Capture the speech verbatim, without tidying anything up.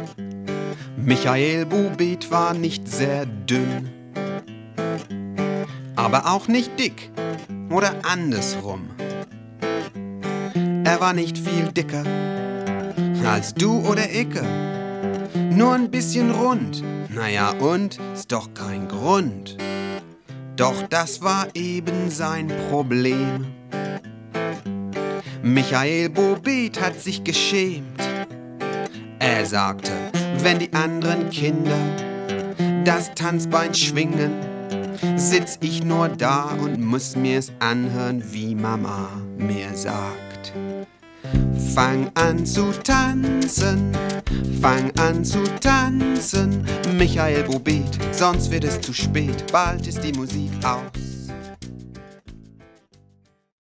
Michael Bubit war nicht sehr dünn, aber auch nicht dick oder andersrum. Er war nicht viel dicker als du oder Icke, nur ein bisschen rund. Naja, und ist doch kein Grund. Doch das war eben sein Problem. Michael Bubit hat sich geschämt. Er sagte, wenn die anderen Kinder das Tanzbein schwingen, sitz ich nur da und muss mir's anhören, wie Mama mir sagt. Fang an zu tanzen, fang an zu tanzen, Michael Bubit, sonst wird es zu spät, bald ist die Musik aus.